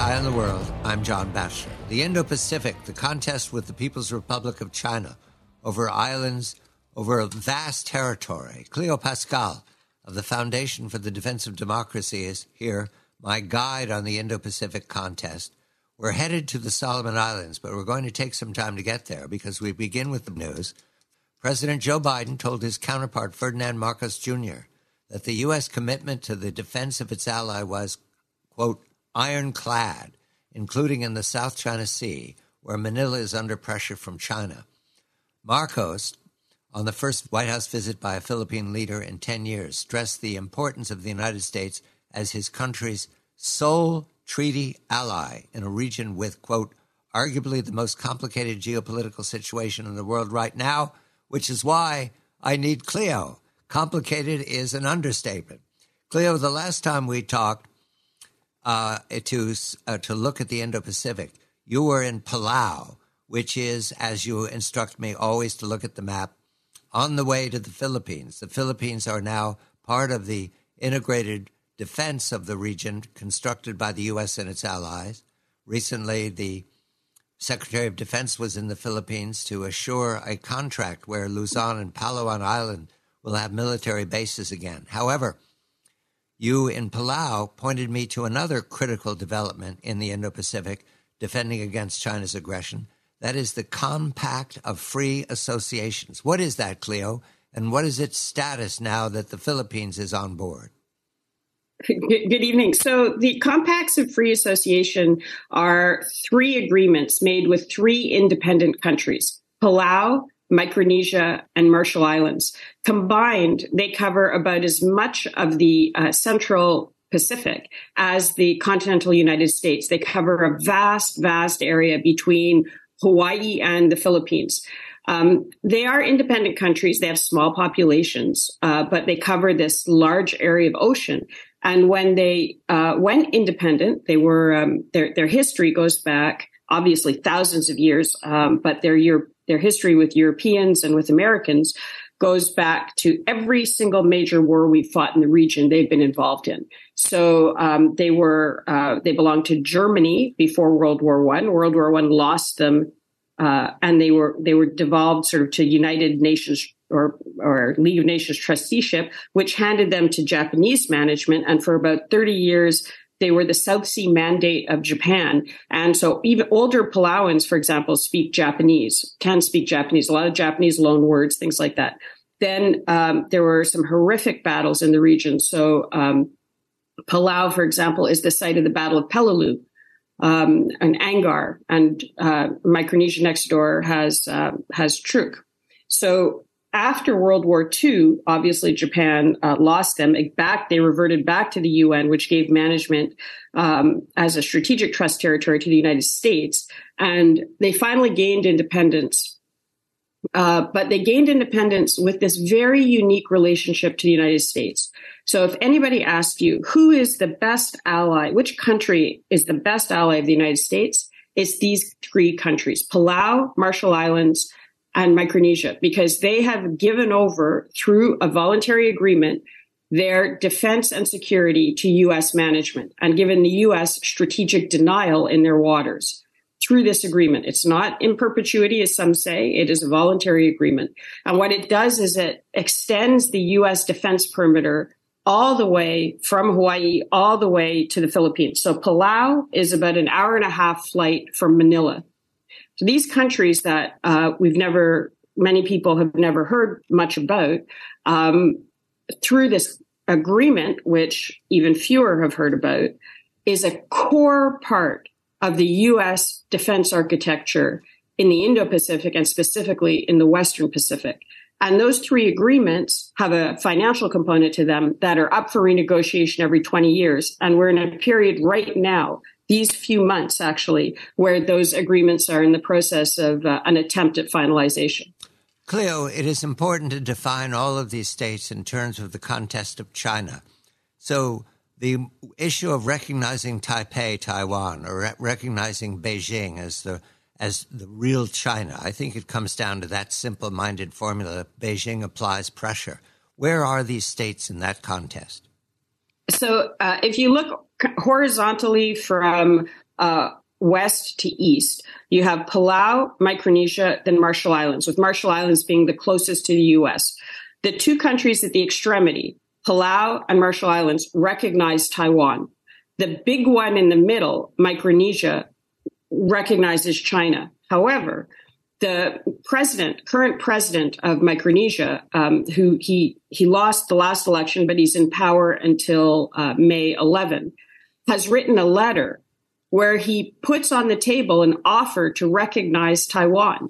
Eye on the World, I'm John Batchelor. The Indo-Pacific, the contest with the People's Republic of China over islands, over a vast territory. Cleo Pascal of the Foundation for the Defense of Democracy is here, my guide on the Indo-Pacific contest. We're headed to the Solomon Islands, but we're going to take some time to get there because we begin with the news. President Joe Biden told his counterpart, Ferdinand Marcos Jr., that the U.S. commitment to the defense of its ally was, quote, ironclad, including in the South China Sea, where Manila is under pressure from China. Marcos, on the first White House visit by a Philippine leader in 10 years, stressed the importance of the United States as his country's sole treaty ally in a region with, quote, arguably the most complicated geopolitical situation in the world right now, which is why I need Cleo. Complicated is an understatement. Cleo, the last time we talked to look at the Indo-Pacific, you were in Palau, which is, as you instruct me always to look at the map, on the way to the Philippines. The Philippines are now part of the integrated defense of the region constructed by the U.S. and its allies. Recently, the Secretary of Defense was in the Philippines to assure a contract where Luzon and Palawan Island will have military bases again. However, you in Palau pointed me to another critical development in the Indo-Pacific defending against China's aggression. That is the Compact of Free Associations. What is that, Cleo? And what is its status now that the Philippines is on board? Good evening. So the Compacts of Free Association are three agreements made with three independent countries, Palau, Micronesia, and Marshall Islands. Combined, they cover about as much of the Central Pacific as the continental United States. They cover a vast, vast area between Hawaii and the Philippines. They are independent countries. They have small populations, but they cover this large area of ocean. And when they went independent, they were their history goes back obviously thousands of years, but their history with Europeans and with Americans goes back to every single major war we've fought in the region they've been involved in. So they belonged to Germany before World War I. World War I lost them, and they were devolved sort of to United Nations or League of Nations trusteeship, which handed them to Japanese management. And for about 30 years, they were the South Sea Mandate of Japan. And so even older Palauans, for example, can speak Japanese, a lot of Japanese loan words, things like that. Then there were some horrific battles in the region. So Palau, for example, is the site of the Battle of Peleliu and Angar, and Micronesia next door has Truk. So after World War II, obviously Japan lost them. They reverted back to the UN, which gave management as a strategic trust territory to the United States. And they finally gained independence. But they gained independence with this very unique relationship to the United States. So if anybody asked you, who is the best ally, which country is the best ally of the United States, it's these three countries, Palau, Marshall Islands, and Micronesia, because they have given over through a voluntary agreement their defense and security to U.S. management and given the U.S. strategic denial in their waters through this agreement. It's not in perpetuity, as some say. It is a voluntary agreement. And what it does is it extends the U.S. defense perimeter all the way from Hawaii all the way to the Philippines. So Palau is about an hour and a half flight from Manila. So these countries that many people have never heard much about, through this agreement, which even fewer have heard about, is a core part of the U.S. defense architecture in the Indo-Pacific and specifically in the Western Pacific. And those three agreements have a financial component to them that are up for renegotiation every 20 years. And we're in a period right now, these few months actually, where those agreements are in the process of an attempt at finalization. Cleo, it is important to define all of these states in terms of the context of China. So the issue of recognizing Taipei, Taiwan, or recognizing Beijing as the real China, I think it comes down to that simple-minded formula. Beijing applies pressure. Where are these states in that contest? So if you look horizontally from west to east, you have Palau, Micronesia, then Marshall Islands, with Marshall Islands being the closest to the U.S. The two countries at the extremity, Palau and Marshall Islands, recognize Taiwan. The big one in the middle, Micronesia, recognizes China. However, the current president of Micronesia, who he lost the last election, but he's in power until May 11, has written a letter where he puts on the table an offer to recognize Taiwan.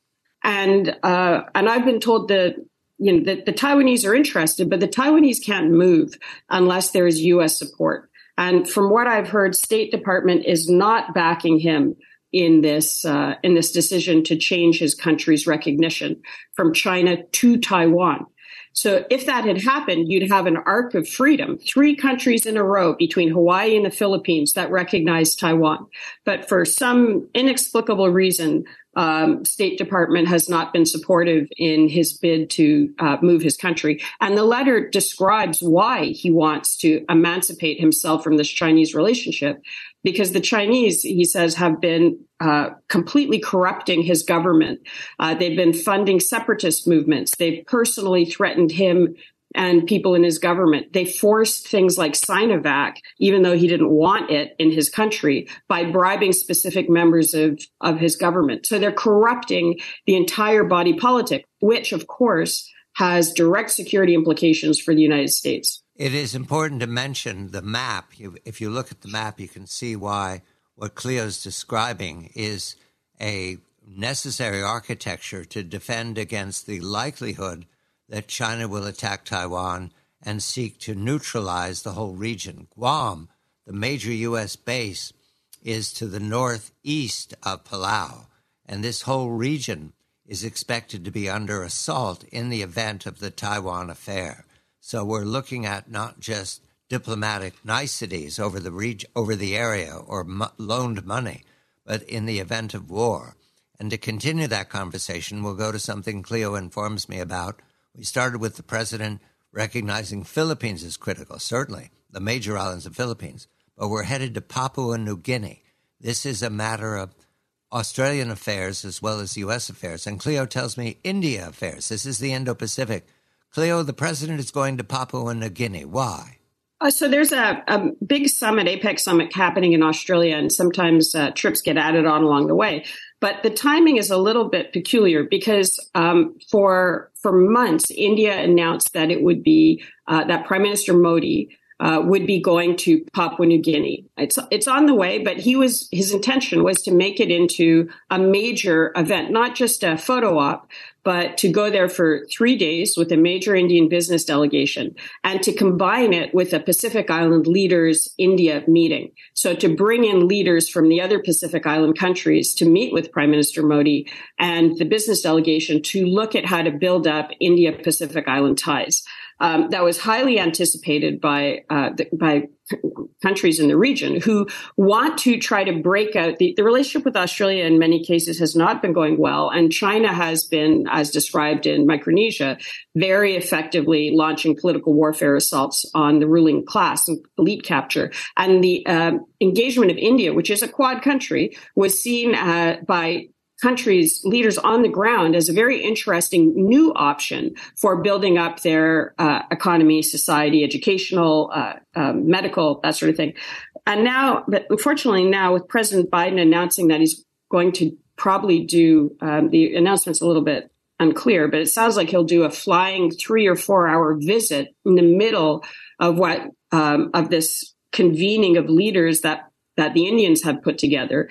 And I've been told that the Taiwanese are interested, but the Taiwanese can't move unless there is U.S. support. And from what I've heard, State Department is not backing him in this decision to change his country's recognition from China to Taiwan. So if that had happened, you'd have an arc of freedom, 3 countries in a row between Hawaii and the Philippines that recognize Taiwan. But for some inexplicable reason, State Department has not been supportive in his bid to move his country. And the letter describes why he wants to emancipate himself from this Chinese relationship, because the Chinese, he says, have been completely corrupting his government. They've been funding separatist movements. They've personally threatened him and people in his government. They forced things like Sinovac, even though he didn't want it in his country, by bribing specific members of his government. So they're corrupting the entire body politic, which, of course, has direct security implications for the United States. It is important to mention the map. If you look at the map, you can see why what Cleo's describing is a necessary architecture to defend against the likelihood that China will attack Taiwan and seek to neutralize the whole region. Guam, the major U.S. base, is to the northeast of Palau, and this whole region is expected to be under assault in the event of the Taiwan affair. So we're looking at not just diplomatic niceties over the area or loaned money, but in the event of war. And to continue that conversation, we'll go to something Cleo informs me about. We started with the president recognizing Philippines as critical, certainly the major islands of Philippines, but we're headed to Papua New Guinea. This is a matter of Australian affairs as well as U.S. affairs. And Cleo tells me India affairs. This is the Indo-Pacific. Cleo, the president is going to Papua New Guinea. Why? So there's a big summit, APEC summit, happening in Australia, and sometimes trips get added on along the way. But the timing is a little bit peculiar because for months, India announced that it would be that Prime Minister Modi would be going to Papua New Guinea. It's on the way, but his intention was to make it into a major event, not just a photo op, but to go there for 3 days with a major Indian business delegation and to combine it with a Pacific Island leaders India meeting. So to bring in leaders from the other Pacific Island countries to meet with Prime Minister Modi and the business delegation to look at how to build up India-Pacific Island ties. That was highly anticipated by countries in the region who want to try to break out. The relationship with Australia in many cases has not been going well, and China has been, as described in Micronesia, very effectively launching political warfare assaults on the ruling class and elite capture. And the engagement of India, which is a Quad country, was seen by countries, leaders on the ground as a very interesting new option for building up their economy, society, educational, medical, that sort of thing. And now, but unfortunately now with President Biden announcing that he's going to probably do, the announcement's a little bit unclear, but it sounds like he'll do a flying 3 or 4 hour visit in the middle of of this convening of leaders that the Indians have put together.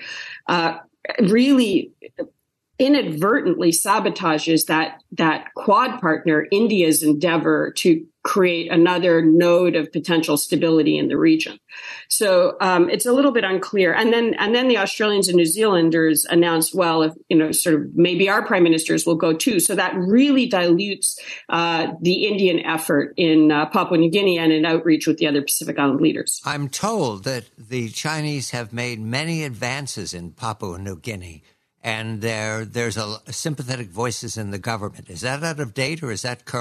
Really inadvertently sabotages that Quad partner, India's endeavor to create another node of potential stability in the region. So it's a little bit unclear. And then the Australians and New Zealanders announced, well, if, sort of maybe our prime ministers will go too. So that really dilutes the Indian effort in Papua New Guinea and in outreach with the other Pacific Island leaders. I'm told that the Chinese have made many advances in Papua New Guinea, and there's sympathetic voices in the government. Is that out of date or is that current?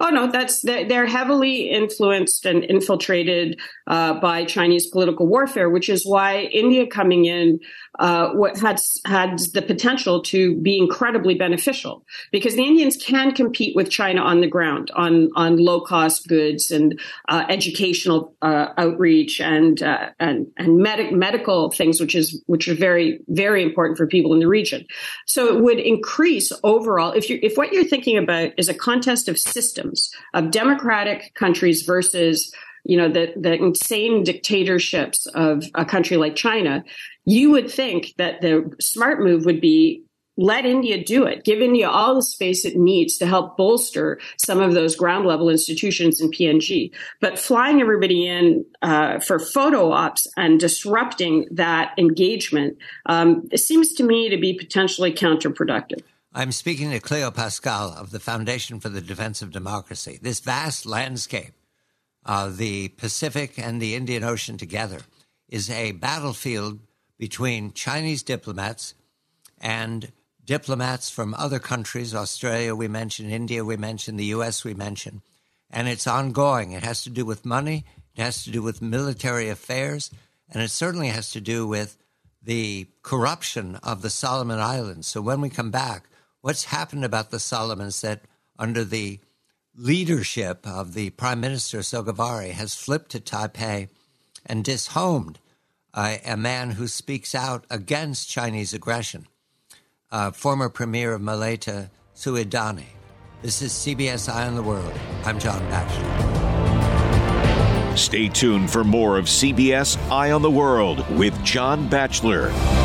Oh, no, they're heavily influenced and infiltrated by Chinese political warfare, which is why India coming in had the potential to be incredibly beneficial, because the Indians can compete with China on the ground on low cost goods and educational outreach and medical things, which are very, very important for people in the region. So it would increase overall. If what you're thinking about is a contest of systems, of democratic countries versus the insane dictatorships of a country like China, you would think that the smart move would be let India do it. Give India all the space it needs to help bolster some of those ground level institutions in PNG. But flying everybody in for photo ops and disrupting that engagement, it seems to me to be potentially counterproductive. I'm speaking to Cleo Pascal of the Foundation for the Defense of Democracy. This vast landscape, the Pacific and the Indian Ocean together, is a battlefield between Chinese diplomats and diplomats from other countries. Australia, we mentioned; India, we mentioned; the U.S., we mentioned. And it's ongoing. It has to do with money. It has to do with military affairs. And it certainly has to do with the corruption of the Solomon Islands. So when we come back, what's happened about the Solomons that under the leadership of the Prime Minister Sogavare has flipped to Taipei and dishomed a man who speaks out against Chinese aggression, former Premier of Malaita, Suidani. This is CBS Eye on the World. I'm John Batchelor. Stay tuned for more of CBS Eye on the World with John Batchelor.